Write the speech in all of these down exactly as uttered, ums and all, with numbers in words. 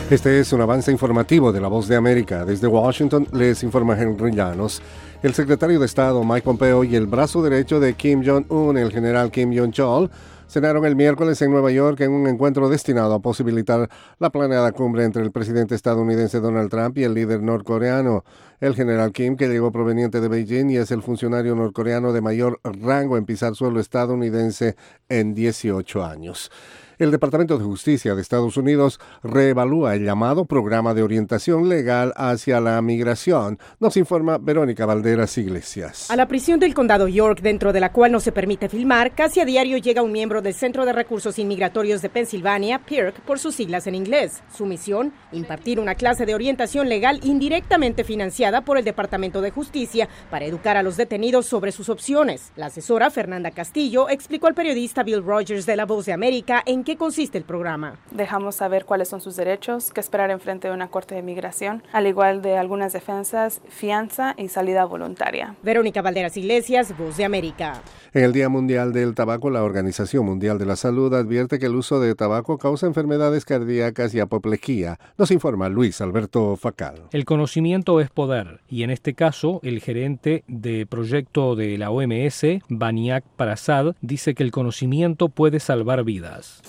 Este es un avance informativo de La Voz de América. Desde Washington les informa Henry Llanos. El secretario de Estado Mike Pompeo y el brazo derecho de Kim Jong-un, el general Kim Jong-chol, cenaron el miércoles en Nueva York en un encuentro destinado a posibilitar la planeada cumbre entre el presidente estadounidense Donald Trump y el líder norcoreano. El general Kim, que llegó proveniente de Beijing y es el funcionario norcoreano de mayor rango en pisar suelo estadounidense en dieciocho años. El Departamento de Justicia de Estados Unidos reevalúa el llamado Programa de Orientación Legal hacia la Migración. Nos informa Verónica Valderas Iglesias. A la prisión del condado York, dentro de la cual no se permite filmar, casi a diario llega un miembro del Centro de Recursos Inmigratorios de Pensilvania, P I R C por sus siglas en inglés. Su misión, impartir una clase de orientación legal indirectamente financiada por el Departamento de Justicia para educar a los detenidos sobre sus opciones. La asesora Fernanda Castillo explicó al periodista Bill Rogers de La Voz de América en qué consiste el programa. Dejamos saber cuáles son sus derechos, qué esperar en frente de una corte de migración, al igual de algunas defensas, fianza y salida voluntaria. Verónica Valderas Iglesias, Voz de América. En el Día Mundial del Tabaco, la Organización Mundial de la Salud advierte que el uso de tabaco causa enfermedades cardíacas y apoplejía. Nos informa Luis Alberto Facal. El conocimiento es poder, y en este caso, el gerente de proyecto de la O M S, Baniak Prasad, dice que el conocimiento puede salvar vidas.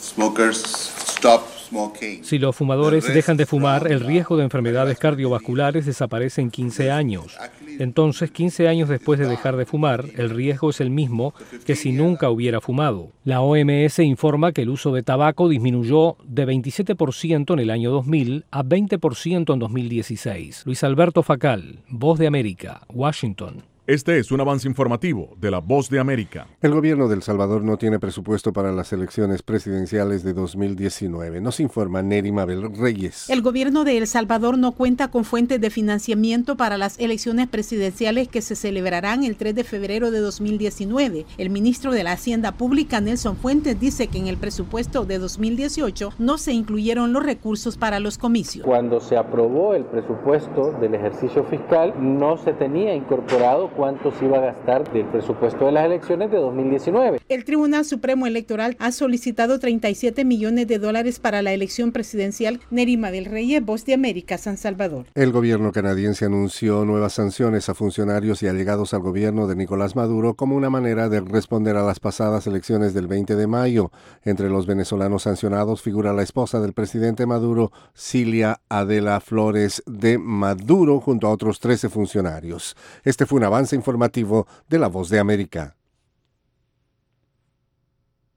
Si los fumadores dejan de fumar, el riesgo de enfermedades cardiovasculares desaparece en quince años. Entonces, quince años después de dejar de fumar, el riesgo es el mismo que si nunca hubiera fumado. La O M S informa que el uso de tabaco disminuyó de veintisiete por ciento en el año dos mil a veinte por ciento en dos mil dieciséis. Luis Alberto Facal, Voz de América, Washington. Este es un avance informativo de La Voz de América. El gobierno de El Salvador no tiene presupuesto para las elecciones presidenciales de dos mil diecinueve. Nos informa Neri Mabel Reyes. El gobierno de El Salvador no cuenta con fuentes de financiamiento para las elecciones presidenciales que se celebrarán el tres de febrero de dos mil diecinueve. El ministro de la Hacienda Pública, Nelson Fuentes, dice que en el presupuesto de dos mil dieciocho no se incluyeron los recursos para los comicios. Cuando se aprobó el presupuesto del ejercicio fiscal, no se tenía incorporado cuánto se iba a gastar del presupuesto de las elecciones de dos mil diecinueve. El Tribunal Supremo Electoral ha solicitado treinta y siete millones de dólares para la elección presidencial. Nerima del Reyes, Voz de América, San Salvador. El gobierno canadiense anunció nuevas sanciones a funcionarios y allegados al gobierno de Nicolás Maduro como una manera de responder a las pasadas elecciones del veinte de mayo. Entre los venezolanos sancionados figura la esposa del presidente Maduro, Cilia Adela Flores de Maduro, junto a otros trece funcionarios. Este fue un avance informativo de La Voz de América.